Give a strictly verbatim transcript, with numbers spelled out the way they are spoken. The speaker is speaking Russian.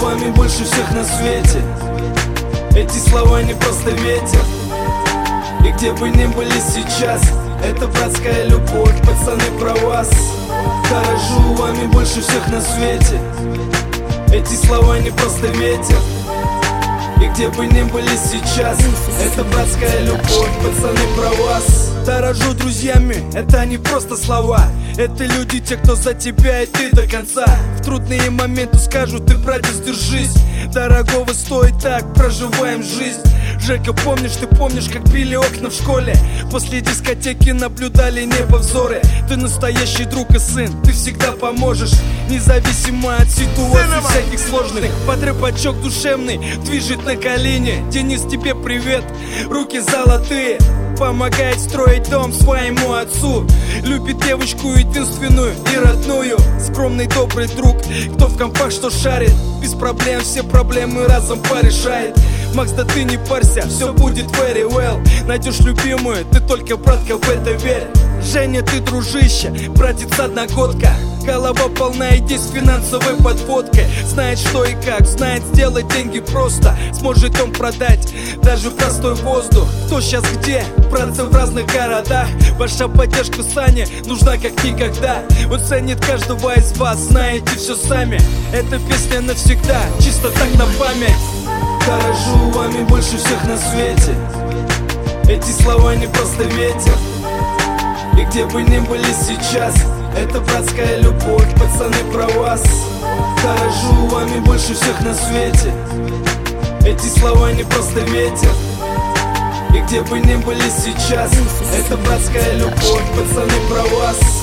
вами больше всех на свете. Эти слова не просто ветер. И где бы ни были сейчас, это братская любовь, пацаны, про вас. Дорожу вами больше всех на свете. Эти слова не просто ветер. И где бы ни были сейчас, это братская любовь, пацаны, про вас. Дорожу друзьями, это не просто слова. Это люди, те, кто за тебя и ты до конца. В трудные моменты скажут: ты, братец, держись. Дорогого стоит так, проживаем жизнь. Жека, помнишь, ты помнишь, как били окна в школе? После дискотеки наблюдали небо взоры. Ты настоящий друг и сын, ты всегда поможешь, независимо от ситуаций всяких сложных. Подрывачок душевный движет на колени. Денис, тебе привет, руки золотые. Помогает строить дом своему отцу. Любит девочку единственную и родную. Скромный добрый друг, кто в компах что шарит. Без проблем все проблемы разом порешает. Макс, да ты не парься, все будет very well. Найдешь любимую, ты только, братка, в это верь. Женя, ты дружище, братец одногодка. Голова полна и здесь финансовой подводкой. Знает что и как, знает сделать деньги просто. Сможет он продать даже простой воздух. Кто сейчас где? Братцы в разных городах. Ваша поддержка, Саня, нужна как никогда. Он ценит каждого из вас, знаете все сами. Эта песня навсегда, чисто так на память. Дорожу вами больше всех на свете. Эти слова не просто ветер. И где бы ни были сейчас, это братская любовь, пацаны, про вас. Дорожу вами больше всех на свете. Эти слова не просто ветер. И где бы ни были сейчас, это братская любовь, пацаны, про вас.